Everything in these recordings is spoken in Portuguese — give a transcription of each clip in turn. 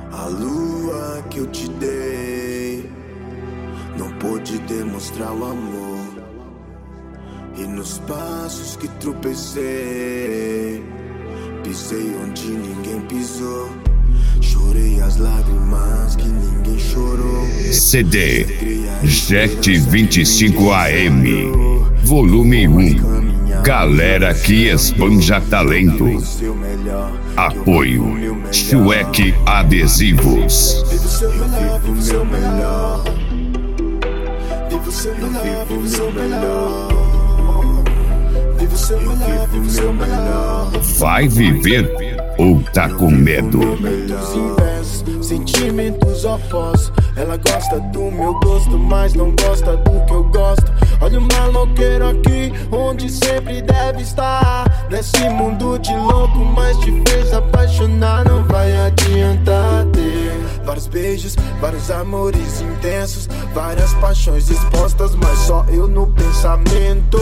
A lua que eu te dei não pôde demonstrar o amor, e nos passos que tropecei, pisei onde ninguém pisou. Chorei as lágrimas que ninguém chorou. CD Jet 25 AM Volume 1. Galera que espanja talento. Apoio Chueque Adesivos. Vivo o meu melhor. Vivo o meu melhor. Vivo o meu melhor. Vai viver ou tá com medo? Sentimentos opostos. Ela gosta do meu gosto, mas não gosta do que eu gosto. Olha o maloqueiro aqui, onde sempre deve estar. Nesse mundo de louco, mas te fez apaixonar. Não vai adiantar ter vários beijos, vários amores intensos, várias paixões expostas, mas só eu no pensamento.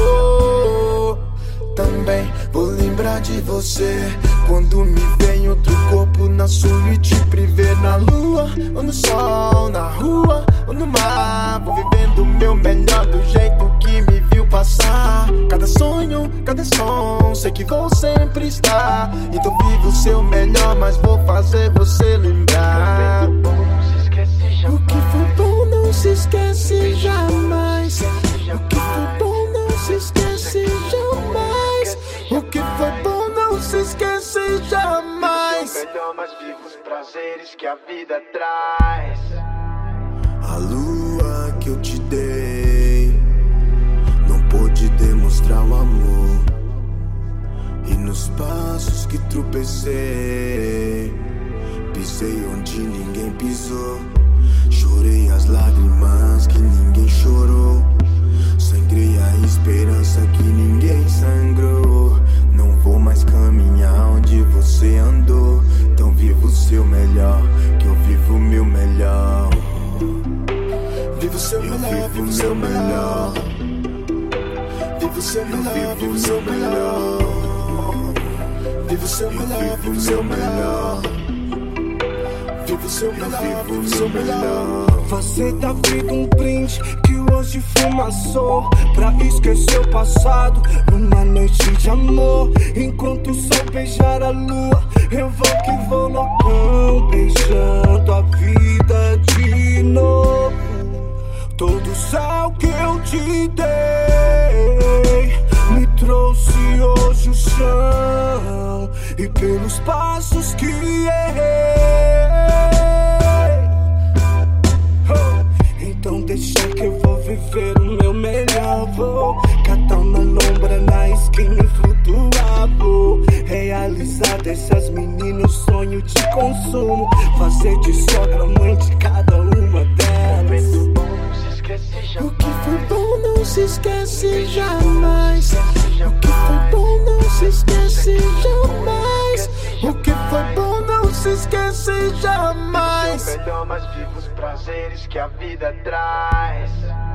Também vou lembrar de você quando me vem outro corpo na suíte privê, na lua ou no sol, na rua ou no mar. Vou vivendo o meu melhor do jeito que me viu passar. Cada sonho, cada som, sei que vou sempre estar. Então vivo o seu melhor, mas vou fazer você lembrar. O que foi bom não se esquece jamais. O que foi bom não se esquece jamais. O que foi bom não se esquece jamais. Melhor, mas viva os prazeres que a vida traz. A lua que eu te dei não pôde demonstrar o amor, e nos passos que tropecei, pisei onde ninguém pisou. Chorei as lágrimas que ninguém chorou. Sangrei a esperança que ninguém sangrou. Não vou mais caminhar onde você andou. Então viva o seu melhor, que eu vivo o meu melhor. Vivo o seu melhor, vivo o seu melhor. Vivo o seu melhor, vivo o seu melhor. Vivo o seu melhor, vivo o seu melhor. Vivo o seu melhor, vivo o seu melhor. Fazer da vida um brinde que hoje fumaçou, pra esquecer o passado numa noite de amor. Enquanto o sol beijar a lua, eu vou que vou loucão, beijando a vida de novo. Todo o céu que eu te dei me trouxe hoje o chão, e pelos passos que errei. Então deixa que eu vou viver o meu melhor. Vou catar uma lombra na esquina e flutuar. Vou realizar dessas meninas sonho de consumo, fazer de sogra mãe de cada uma delas. O que foi bom não se esquece jamais. O que foi bom não se esquece jamais. O que foi bom não se esquece jamais. Melhor, mas viva os prazeres que a vida traz.